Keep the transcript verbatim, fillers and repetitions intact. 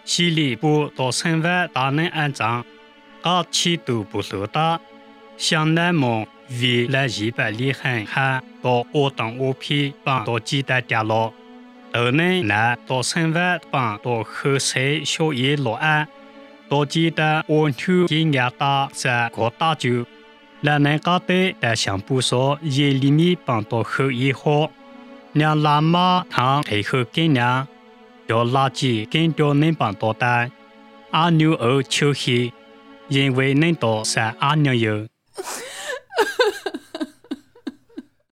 西里部到省外大能安装，各气都不受大。向南门为了一百里很汉到我等我批帮到鸡蛋跌落，头能南到省外帮到后山小野落岸，到鸡蛋弯曲金牙大在国大酒，来能搞对在相不说夜里面帮到后一号，让拉马堂配合跟娘，要垃圾跟着能帮到单，阿牛儿秋黑，因为能到山阿娘有。